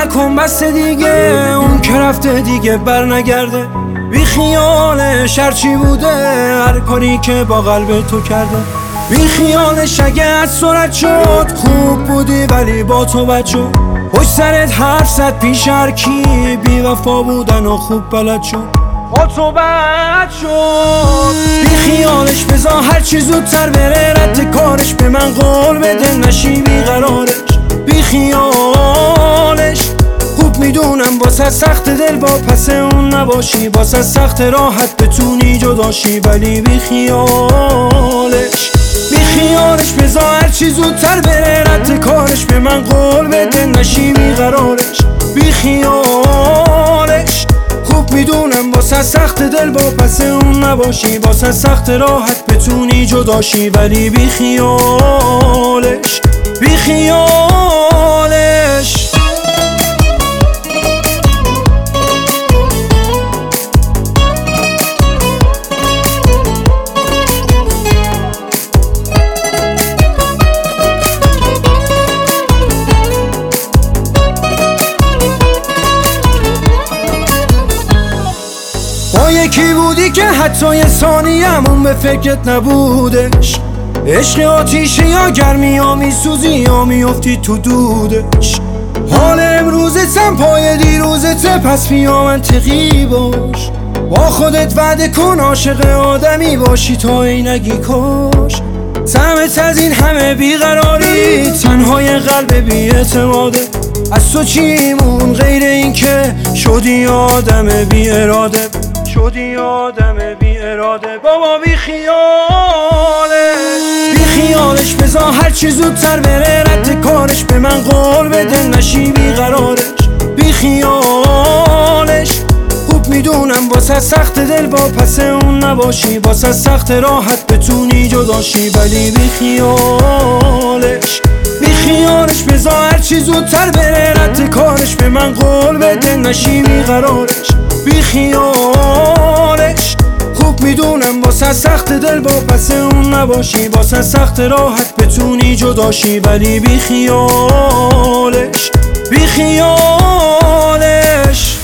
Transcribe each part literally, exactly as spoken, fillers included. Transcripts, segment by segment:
نکن بس دیگه، اون که رفته دیگه بر نگرده. بی خیالش هرچی بوده، هر کاری که با قلب تو کرده. بی خیالش اگه از سرعت شد، خوب بودی ولی با تو بد شد. پشت سرت حرف زد پیش هر کی، بی وفا بودن و خوب بلد شد. با تو بد شد. بی خیالش بذار هرچی زودتر بره، رد کارش به من قول بده، نشی بیقرارش. بی خیالش خوب میدونم واسه سخت دل با پس اون نباشی، واسه سخت راحت بتونی جداشی، ولی بی خیالش بی خیالش بذار هرچی زودتر بره، رد کارش به من قول بده، نشی بیقرارش. بی خیالش خوب میدونم واسه سخت دل با پس اون نباشی، واسه سخت راحت بتونی جداشی، ولی بی خیالش بی خیالش. با یکی بودی که حتی یه ثانیه‌مون به فکرت نبودش. عشق آتیشه یا گرمی یا میسوزی یا میافتی تو دودش. حال امروزتم پای دیروزته، پس بیا منطقی باش. با خودت وعده کن عاشق آدمی باشی تا اینگی کاش. سمت از این همه بیقراری، تنهای قلب بی اعتماده. از تو چیمون غیر این که شدی آدم بی اراده، شدی آدم بی اراده. بابا بی خیالش بی خیالش بذار هرچی زودتر بره، رد کارش به من قول بده، نشی بیقرارش. بی خیالش خوب میدونم واسه سخت دل با پس اون نباشی، واسه سخت راحت بتونی جداشی، ولی بی خیالش بی خیالش بذار هرچی زودتر بره، رد کارش به من قول بده، نشی بیقرارش. بی خیالش خوب میدونم واسه سخت دل با پس اون نباشی، واسه سخت راحت بتونی جداشی، ولی بی خیالش بی خیالش.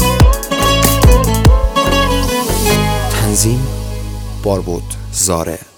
تنظیم باربود زاره.